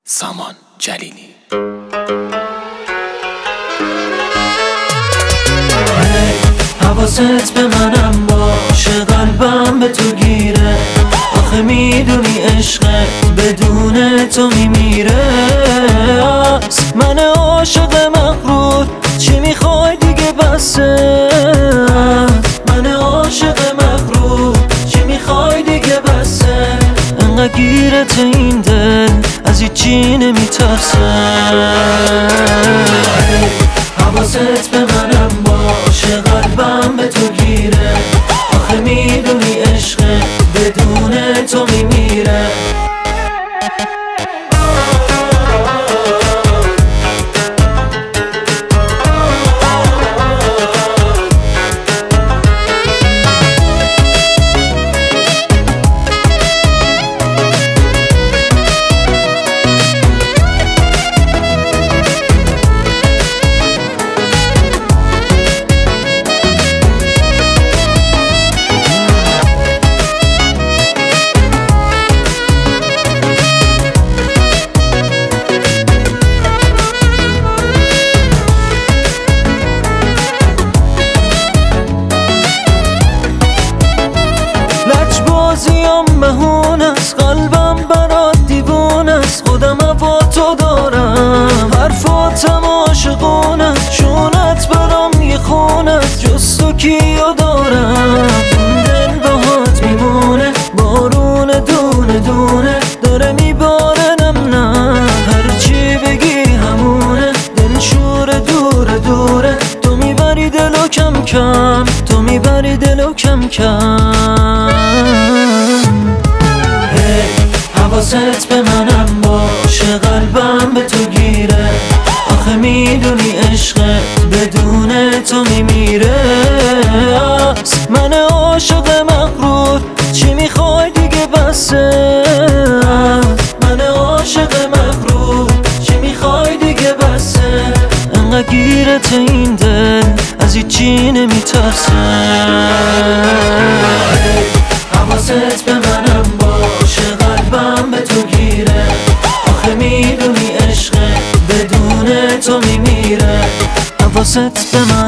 سامان جلیلی. حواست به منم باشه، قلبم به تو گیره. آخه میدونی عشقت بدون تو میمیره. من عاشق مغرور، چی میخوای دیگه بسه. من عاشق مغرور، چی میخوای دیگه بسه. انقدر گیرت این دل، از هیچی نمیترسه. حواست به منم باشه، قلبم به تو گیره. آخه میدونی عشقت بدون تو میمیره. بازیم مهون است، قلبم برات دیوون است. خودم با تو دارم، حرفاتم عاشقون است. شونت برام یه خون است، جز تو کیو دارم. این دل باهات میمونه، بارون دونه دونه داره میباره. نه هرچی بگی همونه، دل شور دوره دوره. تو میبری دلو کم کم، تو میبری دلو کم کم. حواست به منم باشه، قلبم به تو گیره. آخه میدونی عشقت بدون تو میمیره. من عاشق مغرور، چی میخوای دیگه بسه. من عاشق مغرور، چی میخوای دیگه بسه. انقدر گیرت این دل، از هیچی نمیترسه. حواست به منم باشه، قلبم به تو گیره. آخه میدونی عشقت بدون تو میمیره. حواست به